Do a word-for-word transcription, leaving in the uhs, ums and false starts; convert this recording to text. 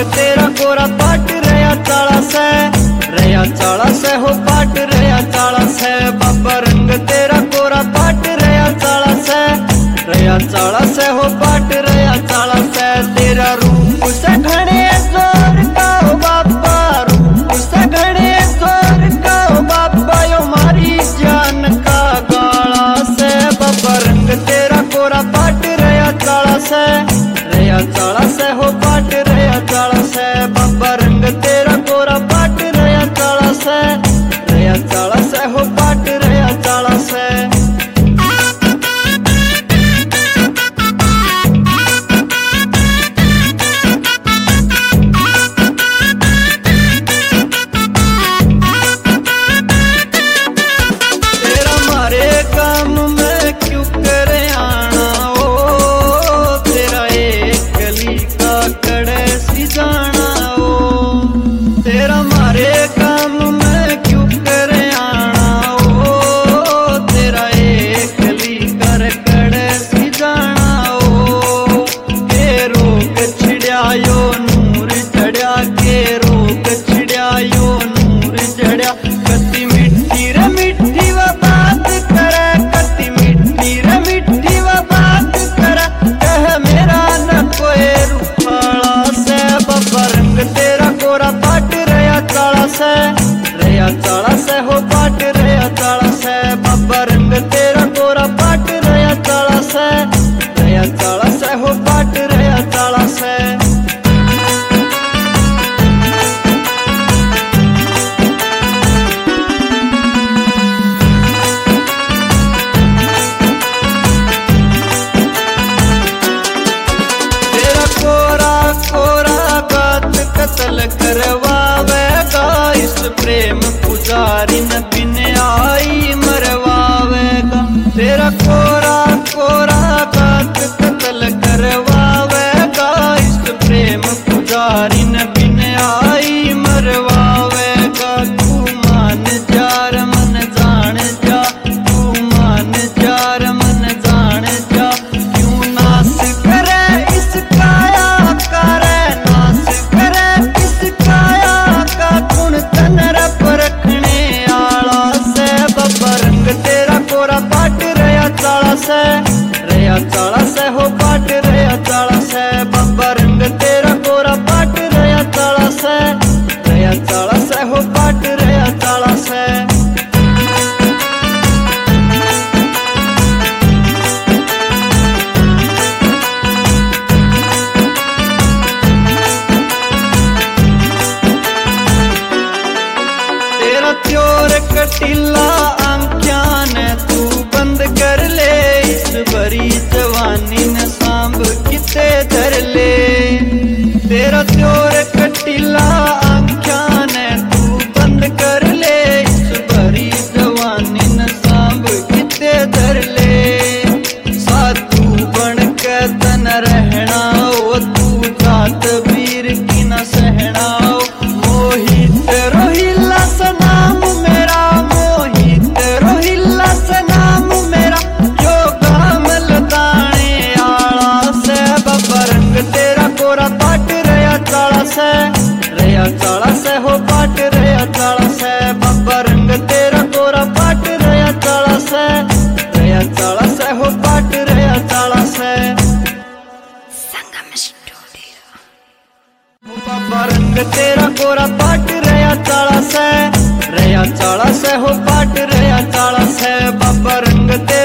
तेरा गोरा पाट रया चाला से, रया चाला से हो पाट रया चाला से। बाबा रंग तेरा गोरा पाट रया चाला से, रया चाला से हो पाट रया चाला से। तेरा रूप से घने जोर का हो बाबा, रूप से घने जोर का हो बाबा, यो मारी जान का गाला से। बाबा रंग तेरा गोरा पाट रया चाला से, रया चाला से हो पाट रया चाला से। बाबा रंग तेरा गोरा पाट रया चाला से, रया चाला से हो पाट रया चाला से। रया चाला से हो पाट रया चाला से। बाबा रंग तेरा गोरा पाट रया चाला से, रया चाला से हो पाट रया चाला से। तेरा कोरा कोरा बात कत्ल करवावेगा, इस प्रेम पुजारी न बिन आई मरवावेगा। तेरा कोरा कोरा बात कत्ल करवावेगा, इस प्रेम पुजारी न बिन आई मरवावेगा। तू मान जार मन जान जा, तू मान जार मन जान जा, क्यों नास करे इस काया करे, नास करे इस काया का गुण तनर परखने आला से। बाबा रंग तेरा गोरा पाट रया चाला से, रया चाला से हो पाट रया चाला से। बाबा रंग तेरा गोरा पाट रया चाला से, रया चाला से हो पाट रया चाला से। तेरा त्योर कटीला आंख्या ने तू बंद कर ले, इस भरी जवानी ने सांभ किते धर ले। तेरा त्योर कटीला आंख्या ने तू बंद कर ले, इस भरी जवानी ने सांभ किते धर ले। साधु बन के तन रहना हो, तू जात वीर की न सहना हो। मोहित रोहिला सनाम मेरा, मोहित रोहिला सनाम मेरा, जो गामल दाने आला से। बाबा रंग तेरा गोरा पाट रया चाला से, रया चाला से हो पाट रया चाला से। बाबा रंग तेरा गोरा पाट रया चाला से, रया चाला से हो पाट रया चाला से। बाबा रंग तेरा गोरा पाट रया चाला से, रया चाला से हो पाट रया चाला से। बाबा रंग तेरा